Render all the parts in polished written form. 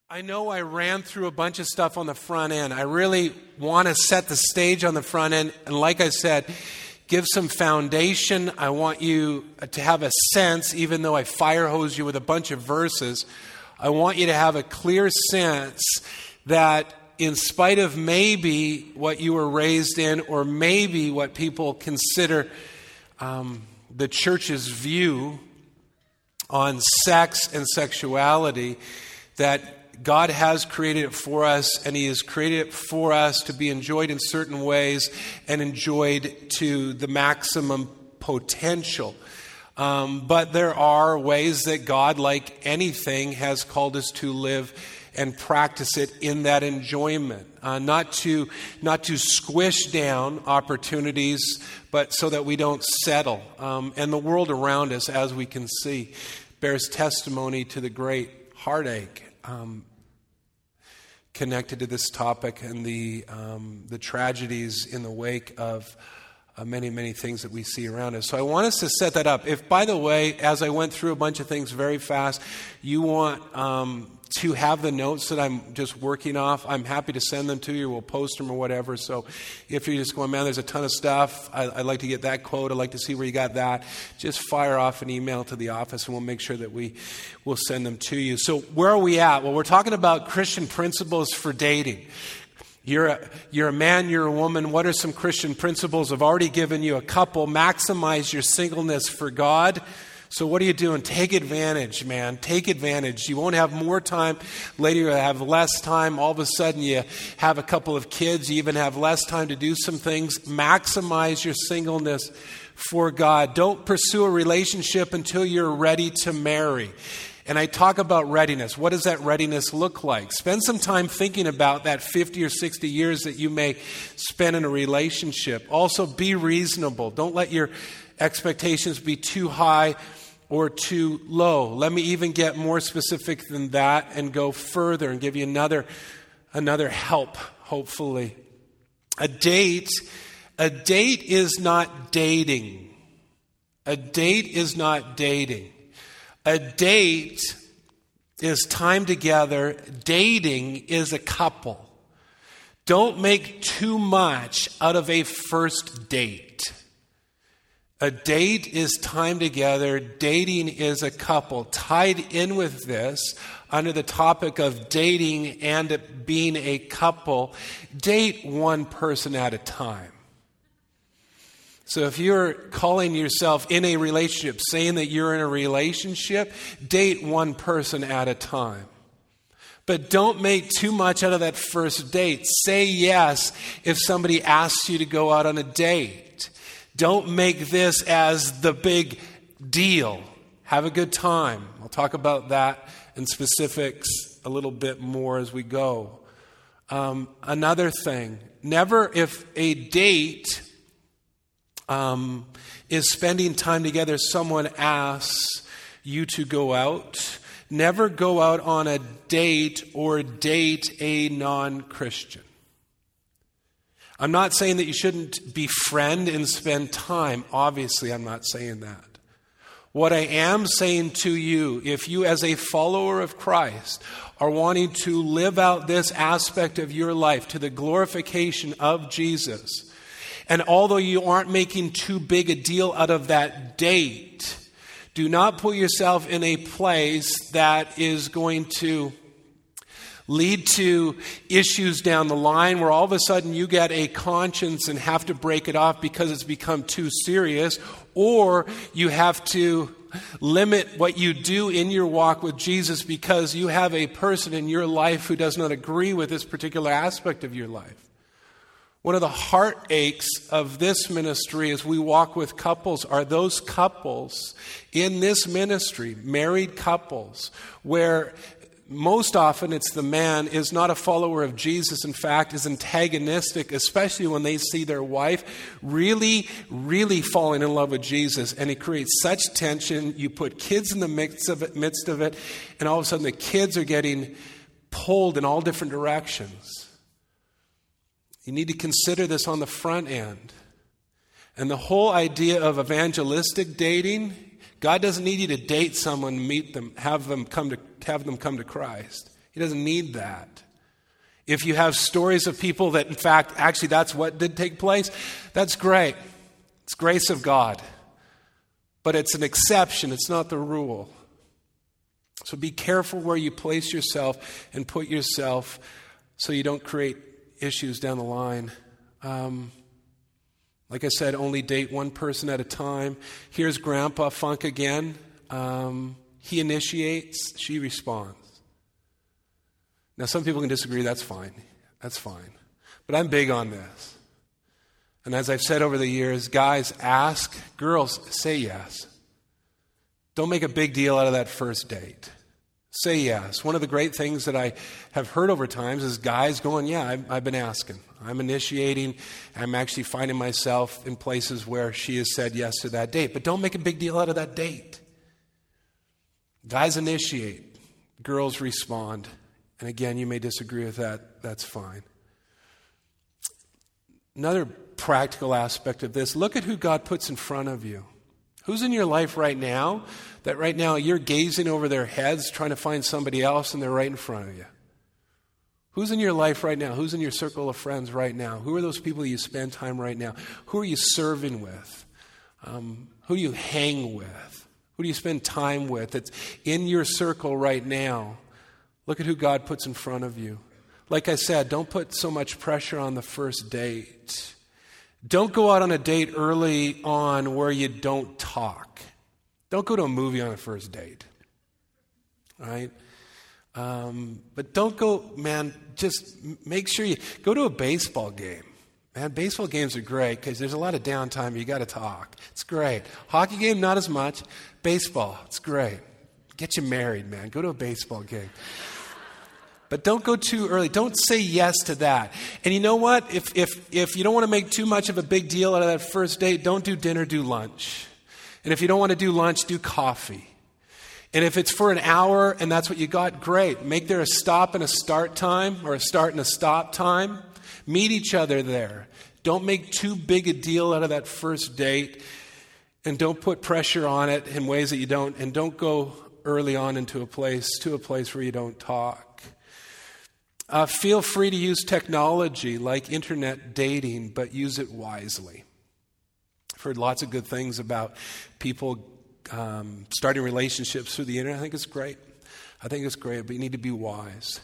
I know I ran through a bunch of stuff on the front end. I really want to set the stage on the front end. And like I said, give some foundation. I want you to have a sense, even though I fire hose you with a bunch of verses, I want you to have a clear sense that in spite of maybe what you were raised in or maybe what people consider the church's view on sex and sexuality, that God has created it for us, and He has created it for us to be enjoyed in certain ways and enjoyed to the maximum potential. But there are ways that God, like anything, has called us to live and practice it in that enjoyment. Not to squish down opportunities, but so that we don't settle. And the world around us, as we can see, bears testimony to the great heartache connected to this topic and the tragedies in the wake of many, many things that we see around us. So I want us to set that up. If, by the way, as I went through a bunch of things very fast, you want to have the notes that I'm just working off, I'm happy to send them to you. We'll post them or whatever. So if you're just going, man, there's a ton of stuff. I'd like to get that quote. I'd like to see where you got that. Just fire off an email to the office and we'll make sure that we will send them to you. So where are we at? Well, we're talking about Christian principles for dating. You're a man, you're a woman. What are some Christian principles? I've already given you a couple. Maximize your singleness for God. So what are you doing? Take advantage, man. Take advantage. You won't have more time. Later you'll have less time. All of a sudden you have a couple of kids. You even have less time to do some things. Maximize your singleness for God. Don't pursue a relationship until you're ready to marry. And I talk about readiness. What does that readiness look like? Spend some time thinking about that 50 or 60 years that you may spend in a relationship. Also, be reasonable. Don't let your expectations be too high or too low. Let me even get more specific than that and go further and give you another help, hopefully. A date is not dating. A date is not dating. A date is time together. Dating is a couple. Don't make too much out of a first date. A date is time together. Dating is a couple. Tied in with this, under the topic of dating and being a couple, date one person at a time. So if you're calling yourself in a relationship, saying that you're in a relationship, date one person at a time. But don't make too much out of that first date. Say yes if somebody asks you to go out on a date. Don't make this as the big deal. Have a good time. I'll talk about that in specifics a little bit more as we go. Another thing, never, if a date is spending time together, someone asks you to go out, never go out on a date or date a non-Christian. I'm not saying that you shouldn't befriend and spend time. Obviously, I'm not saying that. What I am saying to you, if you as a follower of Christ are wanting to live out this aspect of your life to the glorification of Jesus, and although you aren't making too big a deal out of that date, do not put yourself in a place that is going to lead to issues down the line where all of a sudden you get a conscience and have to break it off because it's become too serious, or you have to limit what you do in your walk with Jesus because you have a person in your life who does not agree with this particular aspect of your life. One of the heartaches of this ministry as we walk with couples are those couples in this ministry, married couples, where most often it's the man is not a follower of Jesus. In fact, is antagonistic, especially when they see their wife really, really falling in love with Jesus. And it creates such tension. You put kids in the midst of it, and all of a sudden the kids are getting pulled in all different directions. You need to consider this on the front end. And the whole idea of evangelistic dating, God doesn't need you to date someone, meet them, have them come to Christ. He doesn't need that. If you have stories of people that, in fact, actually that's what did take place, that's great. It's grace of God. But it's an exception. It's not the rule. So be careful where you place yourself and put yourself so you don't create issues down the line. Like I said, only date one person at a time. Here's Grandpa Funk again. He initiates, she responds. Now, some people can disagree. That's fine. That's fine. But I'm big on this. And as I've said over the years, guys, ask. Girls, say yes. Don't make a big deal out of that first date. Say yes. One of the great things that I have heard over times is guys going, yeah, I've been asking. I'm initiating. I'm actually finding myself in places where she has said yes to that date. But don't make a big deal out of that date. Guys initiate. Girls respond. And again, you may disagree with that. That's fine. Another practical aspect of this, look at who God puts in front of you. Who's in your life right now that right now you're gazing over their heads trying to find somebody else and they're right in front of you? Who's in your life right now? Who's in your circle of friends right now? Who are those people that you spend time right now? Who are you serving with? Who do you hang with? Who do you spend time with that's in your circle right now? Look at who God puts in front of you. Like I said, don't put so much pressure on the first date. Don't go out on a date early on where you don't talk. Don't go to a movie on a first date. Right? But don't go, man, just make sure you go to a baseball game. Man, baseball games are great because there's a lot of downtime. You got to talk. It's great. Hockey game, not as much. Baseball, it's great. Get you married, man. Go to a baseball game. But don't go too early. Don't say yes to that. And you know what? If you don't want to make too much of a big deal out of that first date, don't do dinner, do lunch. And if you don't want to do lunch, do coffee. And if it's for an hour and that's what you got, great. Make there a stop and a start time or a start and a stop time. Meet each other there. Don't make too big a deal out of that first date. And don't put pressure on it in ways that you don't. And don't go early on into a place where you don't talk. Feel free to use technology like internet dating, but use it wisely. I've heard lots of good things about people starting relationships through the internet. I think it's great. But you need to be wise.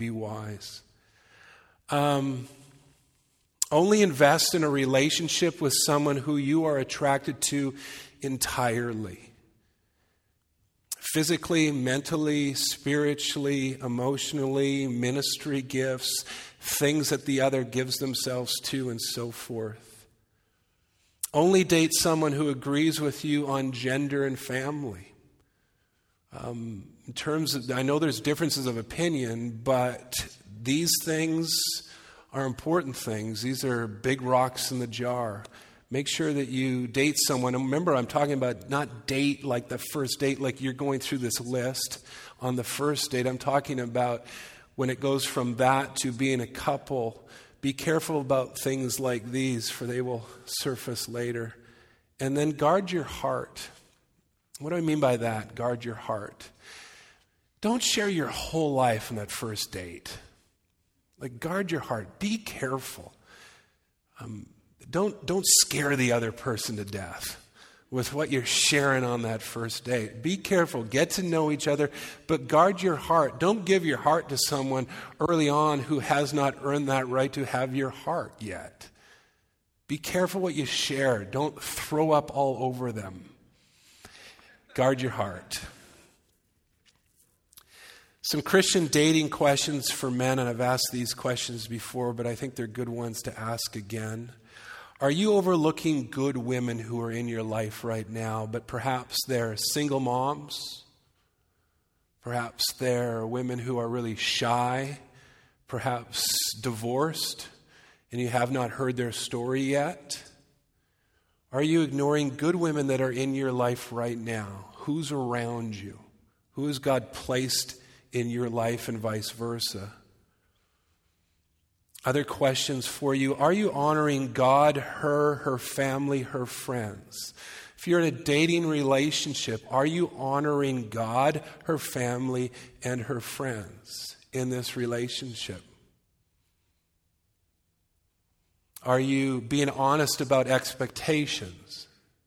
Only invest in a relationship with someone who you are attracted to entirely. Physically, mentally, spiritually, emotionally, ministry gifts, things that the other gives themselves to, and so forth. Only date someone who agrees with you on gender and family. In terms of, I know there's differences of opinion, but these things are important things. These are big rocks in the jar. Make sure that you date someone. And remember, I'm talking about not date like the first date, like you're going through this list on the first date. I'm talking about when it goes from that to being a couple. Be careful about things like these, for they will surface later. And then guard your heart. What do I mean by that? Guard your heart. Don't share your whole life on that first date. Like, guard your heart. Be careful. Don't scare the other person to death with what you're sharing on that first date. Be careful. Get to know each other, but guard your heart. Don't give your heart to someone early on who has not earned that right to have your heart yet. Be careful what you share. Don't throw up all over them. Guard your heart. Some Christian dating questions for men, and I've asked these questions before, but I think they're good ones to ask again. Are you overlooking good women who are in your life right now, but perhaps they're single moms? Perhaps they're women who are really shy, perhaps divorced, and you have not heard their story yet? Are you ignoring good women that are in your life right now? Who's around you? Who has God placed in your life and vice versa? Other questions for you. Are you honoring God, her family, her friends? If you're in a dating relationship, are you honoring God, her family, and her friends? in this relationship? Are you being honest about expectations?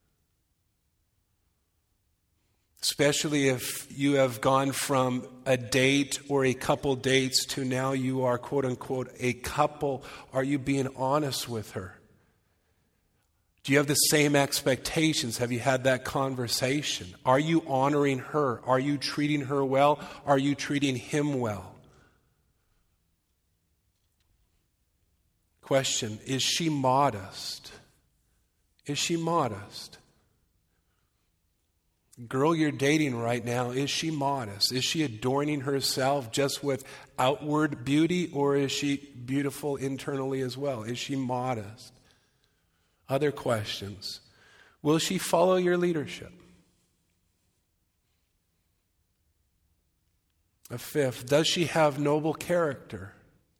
Especially if you have gone from a date or a couple dates to now you are, quote unquote, a couple. Are you being honest with her? Do you have the same expectations? Have you had that conversation? Are you honoring her? Are you treating her well? Are you treating him well? Question, is she modest? Is she modest? Girl you're dating right now, is she modest? Is she adorning herself just with outward beauty, or is she beautiful internally as well? Is she modest? Other questions. Will she follow your leadership? A fifth, does she have noble character?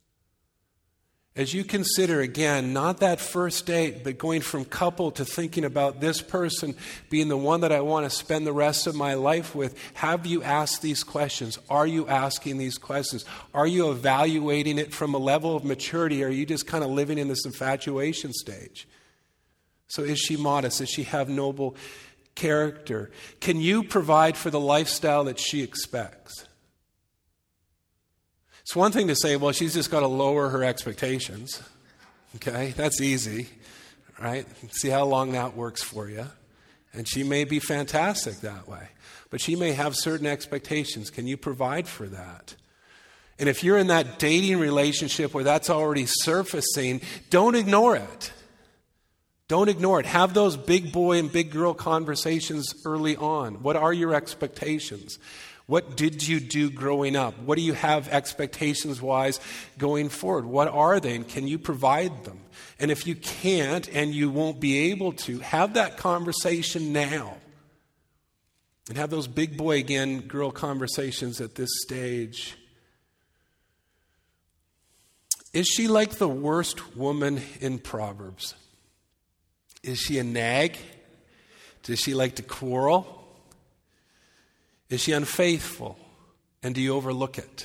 As you consider, again, not that first date, but going from couple to thinking about this person being the one that I want to spend the rest of my life with, have you asked these questions? Are you asking these questions? Are you evaluating it from a level of maturity, or are you just kind of living in this infatuation stage? So is she modest? Does she have noble character? Can you provide for the lifestyle that she expects? It's one thing to say, well, she's just got to lower her expectations. Okay, that's easy, right? See how long that works for you. And she may be fantastic that way. But she may have certain expectations. Can you provide for that? And if you're in that dating relationship where that's already surfacing, don't ignore it. Don't ignore it. Have those big boy and big girl conversations early on. What are your expectations? What did you do growing up? What do you have expectations-wise going forward? What are they, and can you provide them? And if you can't and you won't be able to, have that conversation now. And have those big boy, again, girl conversations at this stage. Is she like the worst woman in Proverbs? Is she a nag? Does she like to quarrel? Is she unfaithful? And do you overlook it?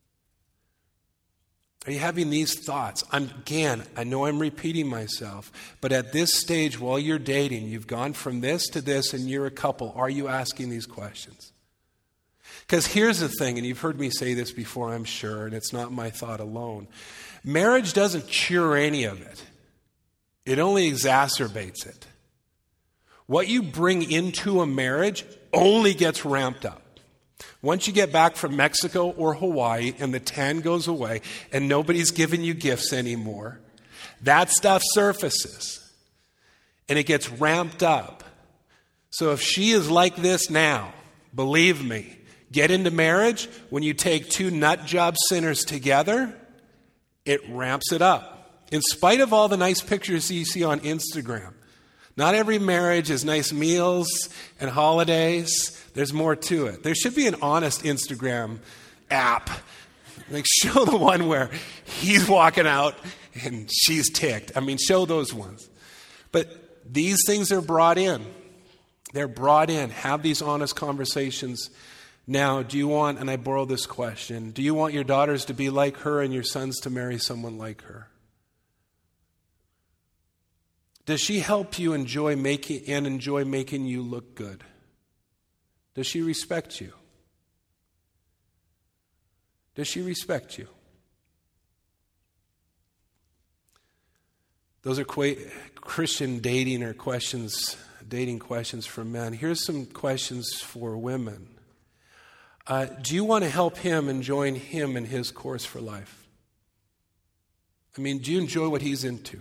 Are you having these thoughts? I know I'm repeating myself, but at this stage while you're dating, you've gone from this to this and you're a couple. Are you asking these questions? Because here's the thing, and you've heard me say this before, I'm sure, and it's not my thought alone. Marriage doesn't cure any of it. It only exacerbates it. What you bring into a marriage only gets ramped up. Once you get back from Mexico or Hawaii and the tan goes away and nobody's giving you gifts anymore, that stuff surfaces and it gets ramped up. So if she is like this now, believe me, get into marriage, when you take two nut job sinners together, it ramps it up. In spite of all the nice pictures you see on Instagram, not every marriage is nice meals and holidays. There's more to it. There should be an honest Instagram app. Like, show the one where he's walking out and she's ticked. Show those ones. But these things are brought in. They're brought in. Have these honest conversations. Now, do you want, and I borrow this question, do you want your daughters to be like her and your sons to marry someone like her? Does she help you enjoy making you look good? Does she respect you? Does she respect you? Those are Christian dating questions for men. Here's some questions for women. Do you want to help him and join him in his course for life? Do you enjoy what he's into?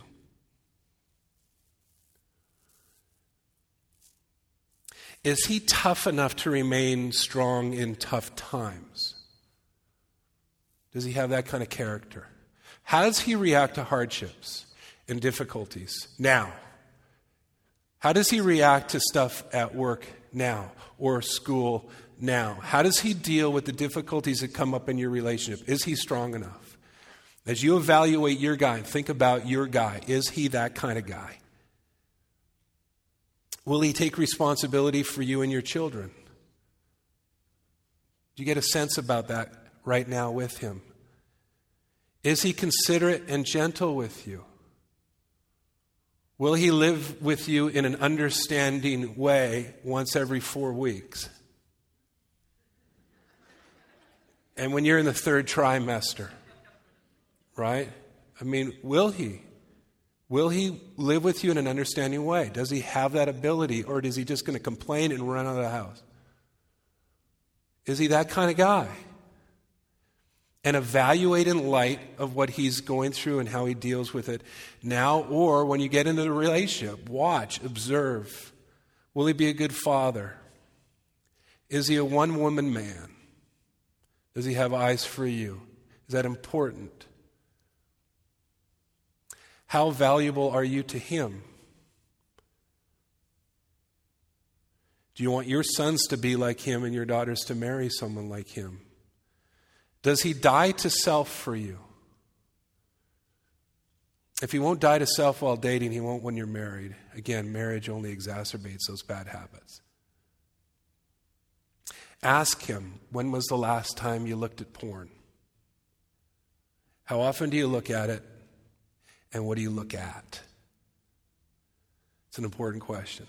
Is he tough enough to remain strong in tough times? Does he have that kind of character? How does he react to hardships and difficulties now? How does he react to stuff at work now or school now? How does he deal with the difficulties that come up in your relationship? Is he strong enough? As you evaluate your guy, think about your guy. Is he that kind of guy? Will he take responsibility for you and your children? Do you get a sense about that right now with him? Is he considerate and gentle with you? Will he live with you in an understanding way once every 4 weeks? And when you're in the 3rd trimester, right? I mean, will he? Will he live with you in an understanding way? Does he have that ability, or is he just going to complain and run out of the house? Is he that kind of guy? And evaluate in light of what he's going through and how he deals with it now, or when you get into the relationship, watch, observe. Will he be a good father? Is he a one-woman man? Does he have eyes for you? Is that important? How valuable are you to him? Do you want your sons to be like him and your daughters to marry someone like him? Does he die to self for you? If he won't die to self while dating, he won't when you're married. Again, marriage only exacerbates those bad habits. Ask him, when was the last time you looked at porn? How often do you look at it? And what do you look at? It's an important question.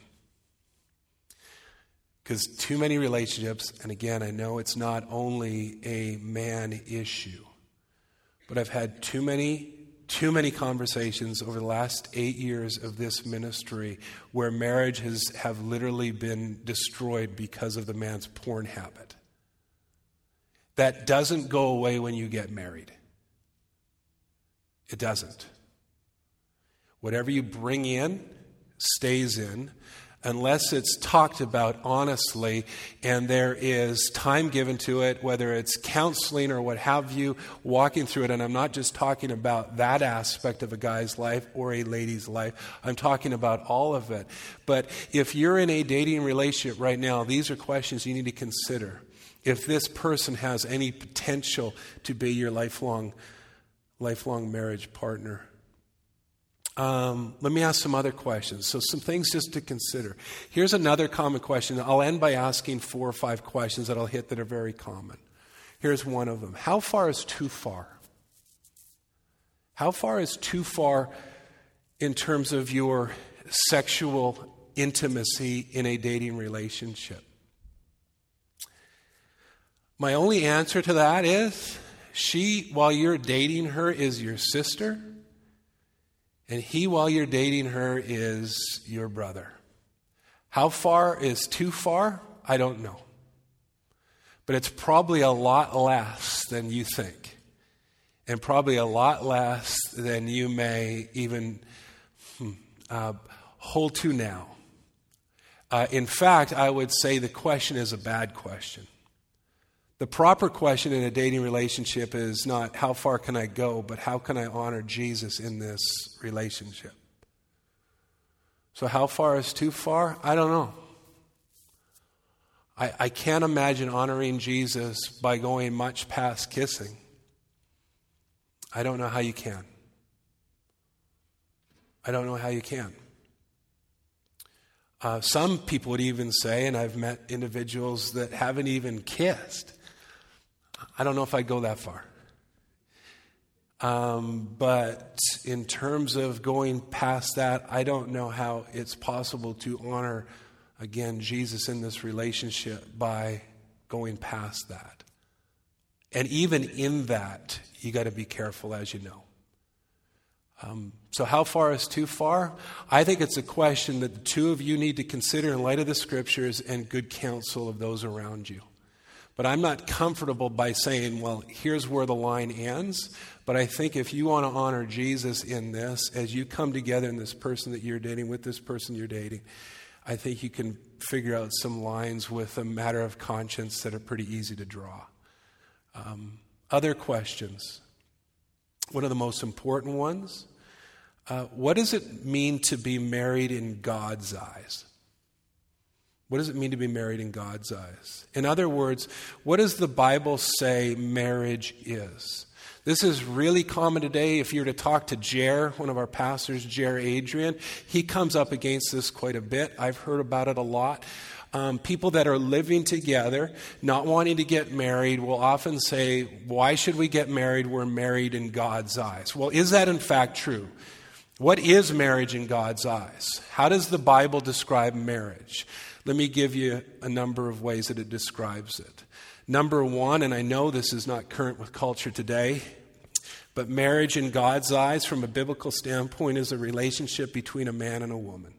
Because too many relationships, and again, I know it's not only a man issue, but I've had too many conversations over the last 8 years of this ministry where marriages have literally been destroyed because of the man's porn habit. That doesn't go away when you get married. It doesn't. Whatever you bring in stays in, unless it's talked about honestly and there is time given to it, whether it's counseling or what have you, walking through it. And I'm not just talking about that aspect of a guy's life or a lady's life. I'm talking about all of it. But if you're in a dating relationship right now, these are questions you need to consider. If this person has any potential to be your lifelong marriage partner. Let me ask some other questions. So some things just to consider. Here's another common question. I'll end by asking 4 or 5 questions that I'll hit that are very common. Here's one of them. How far is too far? How far is too far in terms of your sexual intimacy in a dating relationship? My only answer to that is, she, while you're dating her, is your sister. And he, while you're dating her, is your brother. How far is too far? I don't know. But it's probably a lot less than you think. And probably a lot less than you may even hold to now. In fact, I would say the question is a bad question. The proper question in a dating relationship is not how far can I go, but how can I honor Jesus in this relationship? So how far is too far? I don't know. I can't imagine honoring Jesus by going much past kissing. I don't know how you can. I don't know how you can. Some people would even say, and I've met individuals that haven't even kissed. I don't know if I'd go that far. But in terms of going past that, I don't know how it's possible to honor, again, Jesus in this relationship by going past that. And even in that, you got to be careful, as you know. So how far is too far? I think it's a question that the two of you need to consider in light of the scriptures and good counsel of those around you. But I'm not comfortable by saying, well, here's where the line ends. But I think if you want to honor Jesus in this, as you come together in this person that you're dating with this person you're dating, I think you can figure out some lines with a matter of conscience that are pretty easy to draw. Other questions. One of the most important ones. What does it mean to be married in God's eyes? What does it mean to be married in God's eyes? In other words, what does the Bible say marriage is? This is really common today. If you were to talk to Jer, one of our pastors, Jer Adrian, he comes up against this quite a bit. I've heard about it a lot. people that are living together, not wanting to get married, will often say, why should we get married? We're married in God's eyes. Well, is that in fact true? What is marriage in God's eyes? How does the Bible describe marriage? Let me give you a number of ways that it describes it. Number one, and I know this is not current with culture today, but marriage in God's eyes from a biblical standpoint is a relationship between a man and a woman.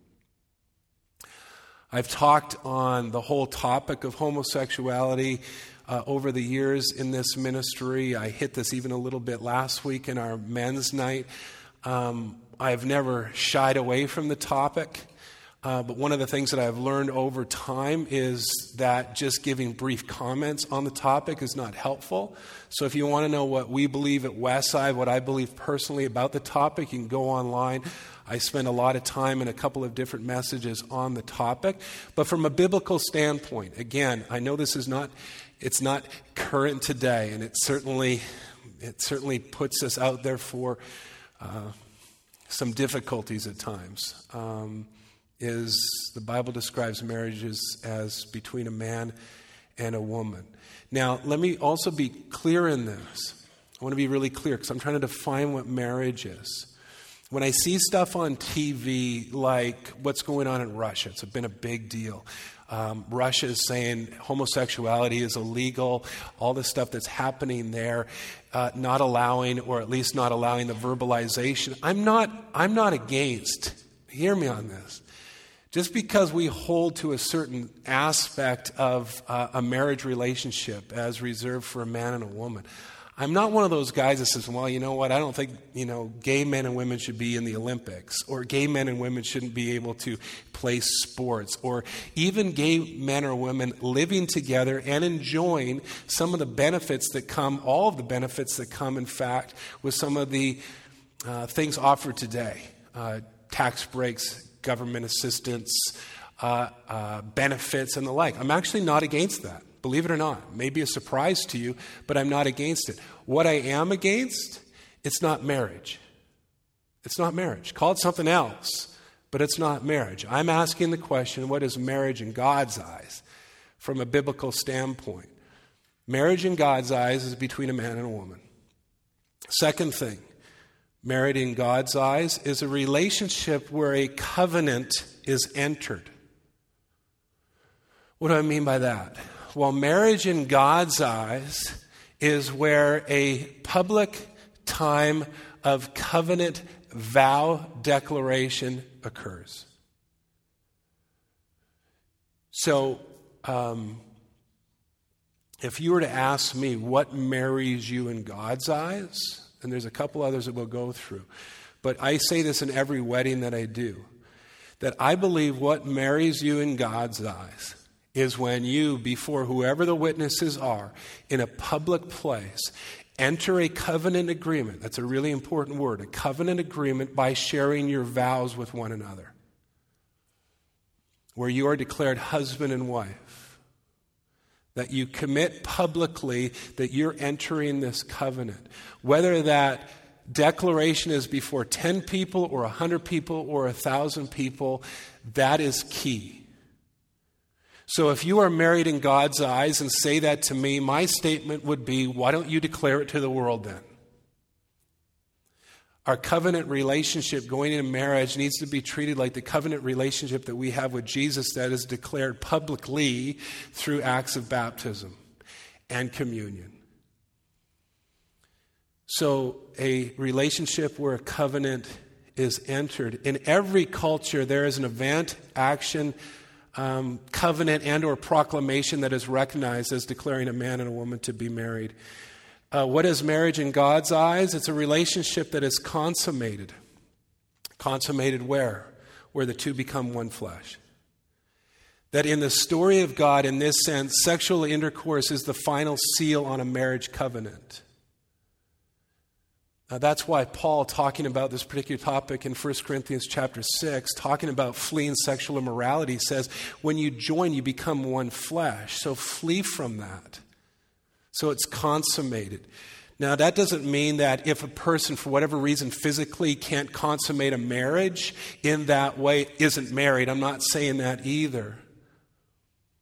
I've talked on the whole topic of homosexuality over the years in this ministry. I hit this even a little bit last week in our men's night. I've never shied away from the topic, but one of the things that I've learned over time is that just giving brief comments on the topic is not helpful. So if you want to know what we believe at Westside, what I believe personally about the topic, you can go online. I spend a lot of time in a couple of different messages on the topic. But from a biblical standpoint, again, I know it's not current today, and it certainly puts us out there for some difficulties at times. Is the Bible describes marriages as between a man and a woman. Now, let me also be clear in this. I want to be really clear because I'm trying to define what marriage is. When I see stuff on TV like what's going on in Russia, it's been a big deal. Russia is saying homosexuality is illegal, all the stuff that's happening there, not allowing, or at least not allowing the verbalization. I'm not against, hear me on this. Just because we hold to a certain aspect of a marriage relationship as reserved for a man and a woman, I'm not one of those guys that says, well, you know what, I don't think, gay men and women should be in the Olympics, or gay men and women shouldn't be able to play sports, or even gay men or women living together and enjoying some of the benefits that come, all of the benefits that come, in fact, with some of the things offered today. Tax breaks, government assistance, benefits, and the like. I'm actually not against that. Believe it or not. It may be a surprise to you, but I'm not against it. What I am against, it's not marriage. It's not marriage. Call it something else, but it's not marriage. I'm asking the question, what is marriage in God's eyes from a biblical standpoint? Marriage in God's eyes is between a man and a woman. Second thing, marriage in God's eyes is a relationship where a covenant is entered. What do I mean by that? Well, marriage in God's eyes is where a public time of covenant vow declaration occurs. So, if you were to ask me what marries you in God's eyes, and there's a couple others that we'll go through, but I say this in every wedding that I do, that I believe what marries you in God's eyes is when you, before whoever the witnesses are, in a public place, enter a covenant agreement. That's a really important word, a covenant agreement by sharing your vows with one another, where you are declared husband and wife, that you commit publicly that you're entering this covenant. Whether that declaration is before 10 people or 100 people or 1,000 people, that is key. So if you are married in God's eyes and say that to me, my statement would be, why don't you declare it to the world then? Our covenant relationship going into marriage needs to be treated like the covenant relationship that we have with Jesus that is declared publicly through acts of baptism and communion. So a relationship where a covenant is entered. In every culture, there is an event, action, covenant and or proclamation that is recognized as declaring a man and a woman to be married. What is marriage in God's eyes? It's a relationship that is consummated. Consummated where? Where the two become one flesh. That in the story of God, in this sense, sexual intercourse is the final seal on a marriage covenant. Now, that's why Paul, talking about this particular topic in 1 Corinthians chapter 6, talking about fleeing sexual immorality, says, when you join, you become one flesh. So flee from that. So it's consummated. Now, that doesn't mean that if a person, for whatever reason, physically can't consummate a marriage in that way, isn't married. I'm not saying that either.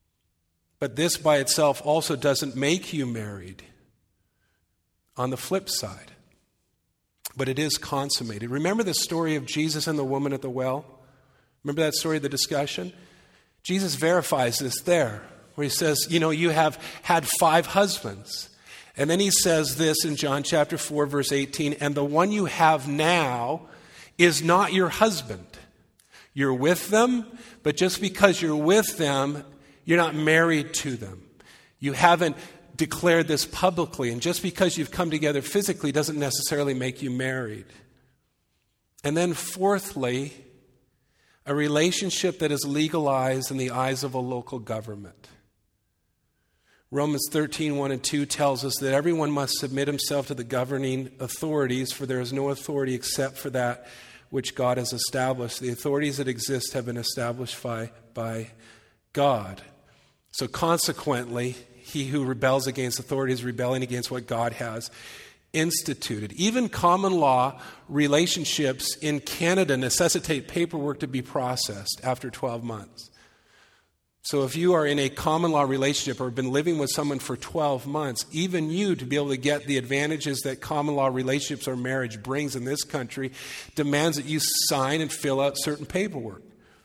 But this by itself also doesn't make you married on the flip side. But it is consummated. Remember the story of Jesus and the woman at the well? Remember that story, the discussion? Jesus verifies this there, where he says, you have had 5 husbands. And then he says this in John chapter 4, verse 18, and the one you have now is not your husband. You're with them, but just because you're with them, you're not married to them. You haven't declared this publicly, and just because you've come together physically doesn't necessarily make you married. And then fourthly, a relationship that is legalized in the eyes of a local government. Romans 13, 1 and 2 tells us that everyone must submit himself to the governing authorities, for there is no authority except for that which God has established. The authorities that exist have been established by God. So consequently, he who rebels against authority is rebelling against what God has instituted. Even common law relationships in Canada necessitate paperwork to be processed after 12 months. So if you are in a common law relationship or have been living with someone for 12 months, even you, to be able to get the advantages that common law relationships or marriage brings in this country, demands that you sign and fill out certain paperwork.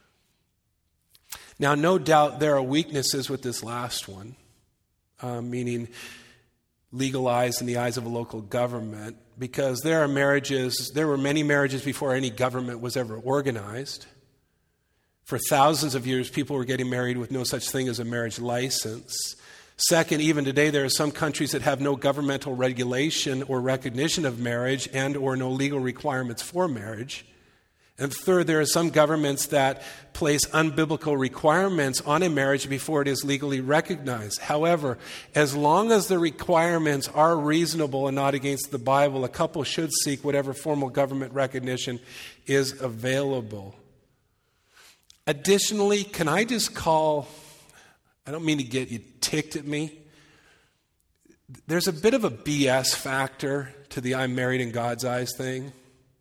Now, no doubt there are weaknesses with this last one, meaning legalized in the eyes of a local government, because there were many marriages before any government was ever organized. For thousands of years, people were getting married with no such thing as a marriage license. Second, even today, there are some countries that have no governmental regulation or recognition of marriage and or no legal requirements for marriage. And third, there are some governments that place unbiblical requirements on a marriage before it is legally recognized. However, as long as the requirements are reasonable and not against the Bible, a couple should seek whatever formal government recognition is available. Additionally, can I just call, I don't mean to get you ticked at me, there's a bit of a BS factor to the I'm married in God's eyes thing.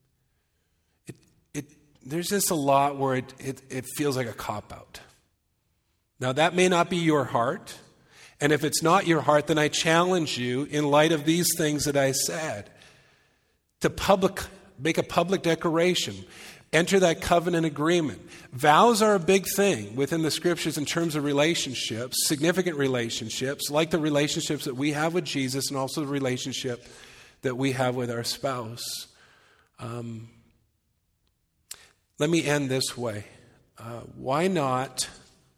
There's just a lot where it feels like a cop-out. Now, that may not be your heart. And if it's not your heart, then I challenge you, in light of these things that I said, to make a public declaration. Enter that covenant agreement. Vows are a big thing within the Scriptures in terms of relationships, significant relationships, like the relationships that we have with Jesus and also the relationship that we have with our spouse. Let me end this way. Why not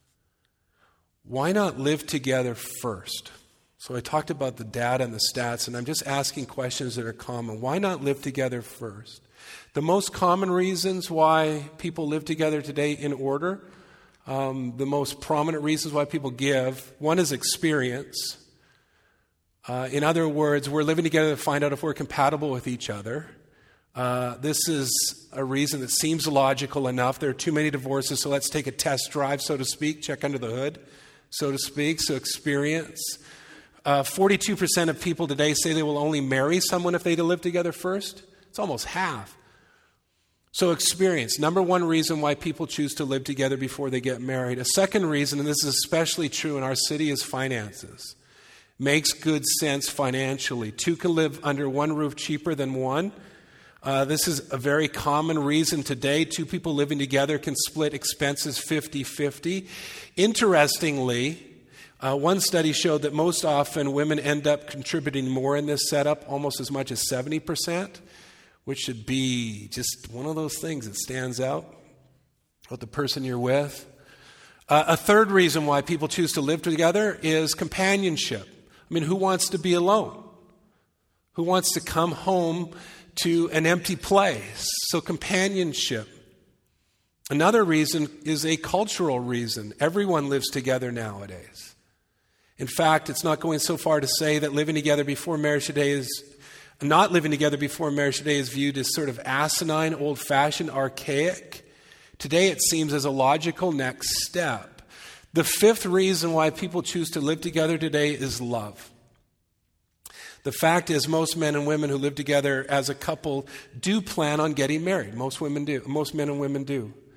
live together first? So I talked about the data and the stats, and I'm just asking questions that are common. Why not live together first? The most common reasons why people live together today in order, the most prominent reasons why people give, one is experience. In other words, we're living together to find out if we're compatible with each other. This is a reason that seems logical enough. There are too many divorces, so let's take a test drive, so to speak, check under the hood, so to speak. So experience. 42% of people today say they will only marry someone if they live together first. It's almost half. So experience, number one reason why people choose to live together before they get married. A second reason, and this is especially true in our city, is finances. Makes good sense financially. Two can live under one roof cheaper than one. This is a very common reason today. Two people living together can split expenses 50-50. Interestingly, one study showed that most often women end up contributing more in this setup, almost as much as 70%, which should be just one of those things that stands out with the person you're with. A third reason why people choose to live together is companionship. I mean, who wants to be alone? Who wants to come home to an empty place? So companionship. Another reason is a cultural reason. Everyone lives together nowadays. In fact, it's not going so far to say that living together before marriage today is not living together before marriage today is viewed as sort of asinine, old-fashioned, archaic. Today it seems as a logical next step. The fifth reason why people choose to live together today is love. The fact is, most men and women who live together as a couple do plan on getting married. Most women do. Most men and women do.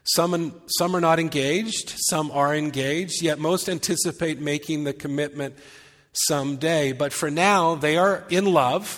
Some are not engaged, some are engaged, yet most anticipate making the commitment someday. But for now, they are in love,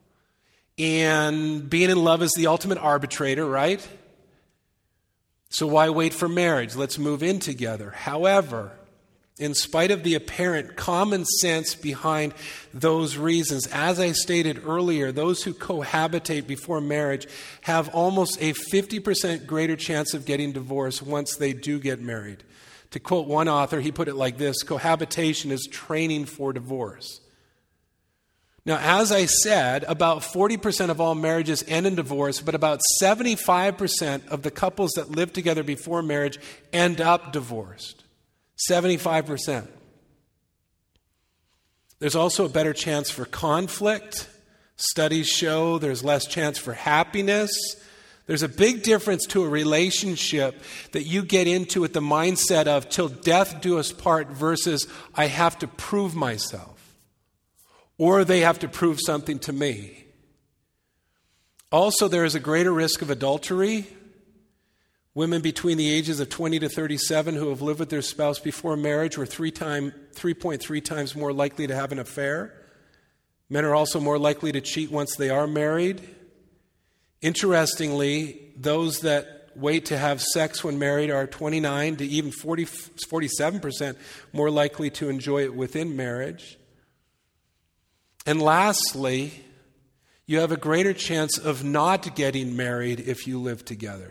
and being in love is the ultimate arbitrator, right? So why wait for marriage? Let's move in together. However, in spite of the apparent common sense behind those reasons, as I stated earlier, those who cohabitate before marriage have almost a 50% greater chance of getting divorced once they do get married. To quote one author, he put it like this: cohabitation is training for divorce. Now, as I said, about 40% of all marriages end in divorce, but about 75% of the couples that live together before marriage end up divorced. 75%. There's also a better chance for conflict. Studies show there's less chance for happiness. There's a big difference to a relationship that you get into with the mindset of till death do us part versus I have to prove myself, or they have to prove something to me. Also, there is a greater risk of adultery. Women between the ages of 20 to 37 who have lived with their spouse before marriage were 3.3 times more likely to have an affair. Men are also more likely to cheat once they are married. Interestingly, those that wait to have sex when married are 29 to even 47% more likely to enjoy it within marriage. And lastly, you have a greater chance of not getting married if you live together.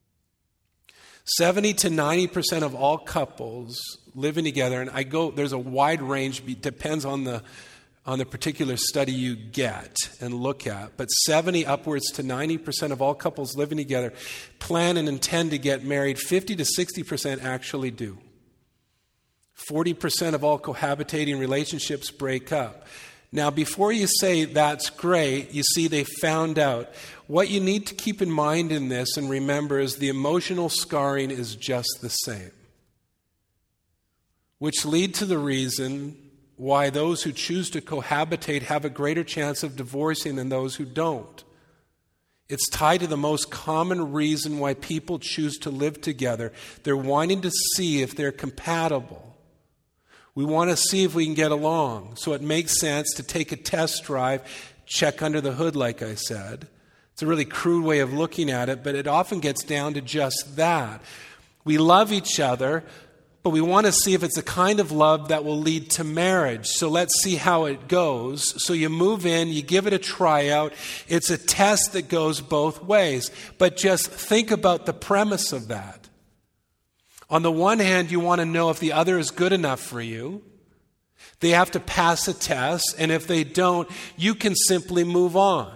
70 to 90% of all couples living together, and there's a wide range, depends on the particular study you get and look at, but 70 upwards to 90% of all couples living together plan and intend to get married. 50 to 60% actually do. 40% of all cohabitating relationships break up. Now, before you say that's great, you see they found out. What you need to keep in mind in this and remember is the emotional scarring is just the same. Which lead to the reason why those who choose to cohabitate have a greater chance of divorcing than those who don't. It's tied to the most common reason why people choose to live together. They're wanting to see if they're compatible. We want to see if we can get along. So it makes sense to take a test drive, check under the hood, like I said. It's a really crude way of looking at it, but it often gets down to just that. We love each other, but we want to see if it's the kind of love that will lead to marriage. So let's see how it goes. So you move in, you give it a tryout. It's a test that goes both ways. But just think about the premise of that. On the one hand, you want to know if the other is good enough for you. They have to pass a test, and if they don't, you can simply move on.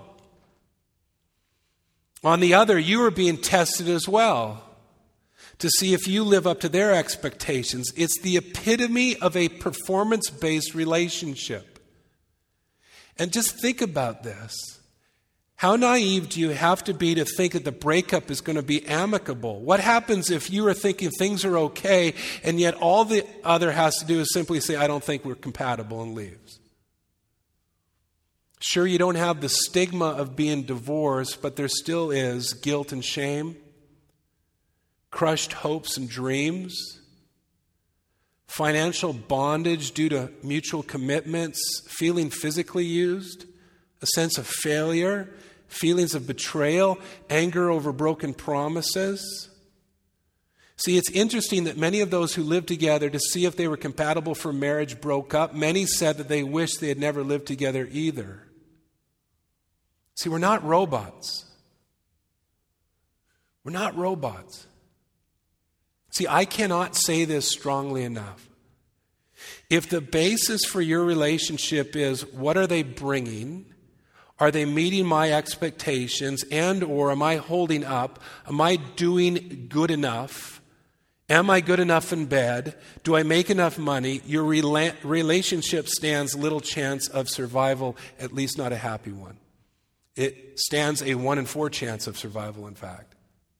On the other, you are being tested as well to see if you live up to their expectations. It's the epitome of a performance-based relationship. And just think about this. How naive do you have to be to think that the breakup is going to be amicable? What happens if you are thinking things are okay, and yet all the other has to do is simply say, I don't think we're compatible, and leaves? Sure, you don't have the stigma of being divorced, but there still is guilt and shame, crushed hopes and dreams, financial bondage due to mutual commitments, feeling physically used, a sense of failure, feelings of betrayal, anger over broken promises. See, it's interesting that many of those who lived together to see if they were compatible for marriage broke up. Many said that they wished they had never lived together either. See, we're not robots. We're not robots. See, I cannot say this strongly enough. If the basis for your relationship is what are they bringing, are they meeting my expectations, and or am I holding up? Am I doing good enough? Am I good enough in bed? Do I make enough money? Your relationship stands little chance of survival, at least not a happy one. It stands a 1 in 4 chance of survival, in fact.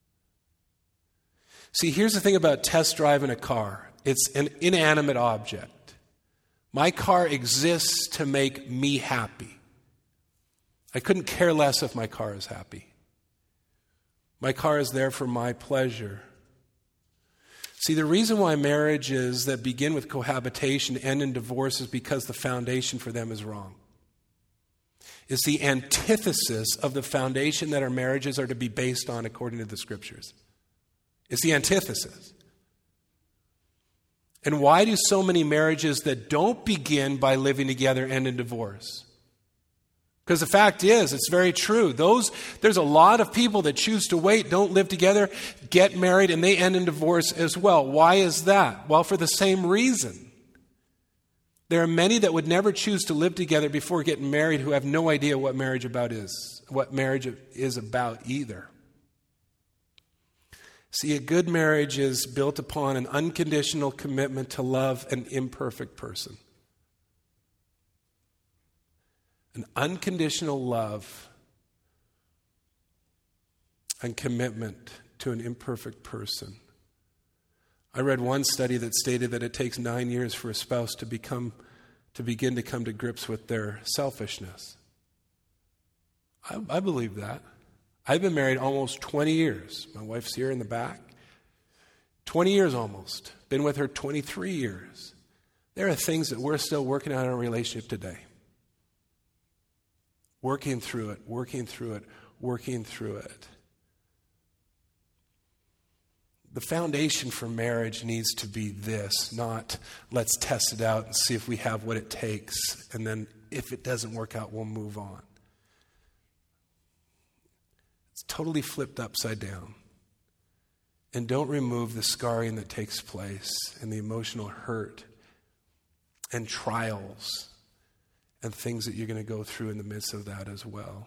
See, here's the thing about test driving a car. It's an inanimate object. My car exists to make me happy. I couldn't care less if my car is happy. My car is there for my pleasure. See, the reason why marriages that begin with cohabitation end in divorce is because the foundation for them is wrong. It's the antithesis of the foundation that our marriages are to be based on according to the Scriptures. It's the antithesis. And why do so many marriages that don't begin by living together end in divorce? Because the fact is, it's very true. There's a lot of people that choose to wait, don't live together, get married, and they end in divorce as well. Why is that? Well, for the same reason. There are many that would never choose to live together before getting married who have no idea what marriage is about either. See, a good marriage is built upon an unconditional commitment to love an imperfect person. An unconditional love and commitment to an imperfect person. I read one study that stated that it takes 9 years for a spouse to begin to come to grips with their selfishness. I believe that. I've been married almost 20 years. My wife's here in the back. 20 years almost. Been with her 23 years. There are things that we're still working on in our relationship today. Working through it, working through it, working through it. The foundation for marriage needs to be this, not let's test it out and see if we have what it takes, and then if it doesn't work out, we'll move on. It's totally flipped upside down. And don't remove the scarring that takes place and the emotional hurt and trials and things that you're going to go through in the midst of that as well.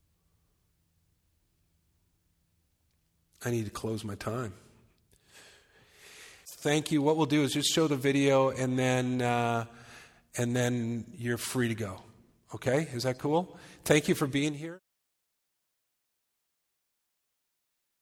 I need to close my time. Thank you. What we'll do is just show the video and then you're free to go. Okay? Is that cool? Thank you for being here.